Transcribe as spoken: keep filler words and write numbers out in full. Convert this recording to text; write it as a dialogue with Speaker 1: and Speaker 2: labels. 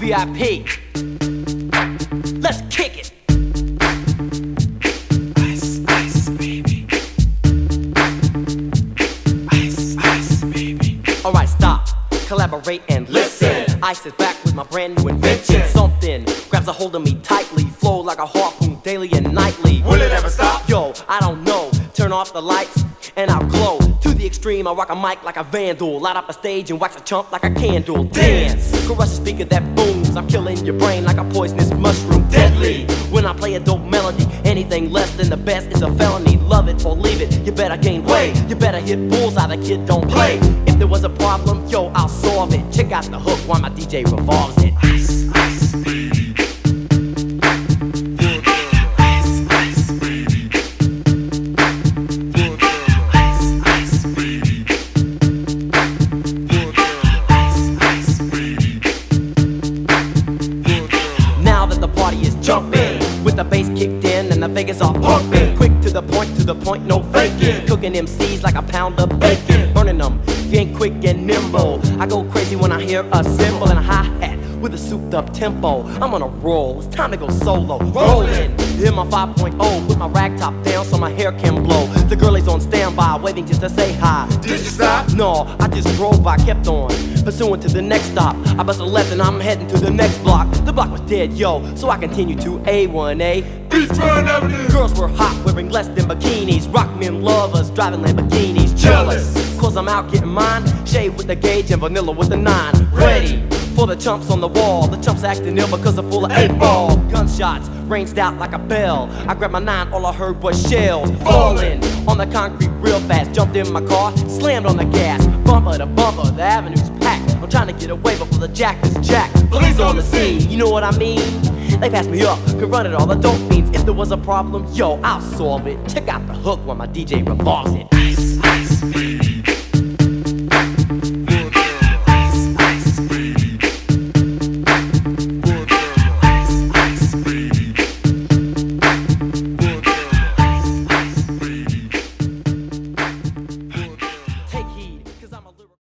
Speaker 1: V I P. Let's kick it.
Speaker 2: Ice, ice, baby. Ice, ice, baby.
Speaker 1: Alright, stop, collaborate and listen. Ice is back with my brand new invention. Something grabs a hold of me tightly, flow like a harpoon daily and nightly.
Speaker 2: Will it ever stop?
Speaker 1: Yo, I don't know. Turn off the lights and I'll glow. To the extreme, I rock a mic like a vandal. Light up a stage and wax a chump like a candle. Dance, crush a speaker that booms. I'm killing your brain like a poisonous mushroom. Deadly, when I play a dope melody. Anything less than the best is a felony. Love it or leave it, you better gain weight. You better hit bullseye, the kid don't play. If there was a problem, yo, I'll solve it. Check out the hook while my D J revolves it.
Speaker 2: Ice, ice, baby. Ice, ice, baby. Ice, ice, baby. Ice, ice, baby.
Speaker 1: Now that the party is jumping, with the bass kicked in and the Vegas are pumping. Quick to the point, to the point, no faking. Cooking M Cs like a pound of bacon. Burning them, if you ain't quick and nimble. I go crazy when I hear a cymbal and a hi-hat with a souped up tempo. I'm on a roll, it's time to go solo. Rolling, hit my five point oh, put my rag top down so my hair can blow. The girlie's on standby, waiting just to say hi.
Speaker 2: Did you stop?
Speaker 1: No, I just drove by, kept on pursuing to the next stop. I bust a left and I'm heading to the next block. The block was dead, yo, so I continued to A one A.
Speaker 2: Beachfront Avenue.
Speaker 1: Girls were hot, wearing less than bikinis. Rock men lovers, driving Lamborghinis. Jealous, cause I'm out getting mine. Shade with the gauge and vanilla with the nine. Ready for the chumps on the wall. The chumps acting ill because they're full of eight ball. Gunshots ranged out like a bell. I grabbed my nine, all I heard was shells falling on the concrete real fast. Jumped in my car, slammed on the gas. Bumper to bumper, the avenue's packed. I'm trying to get away before the jack is jacked. Police on the scene, you know what I mean? They passed me up, could run it all the dope fiends. If there was a problem, yo, I'll solve it. Check out the hook while my D J revolves it.
Speaker 2: Ice, ice, baby.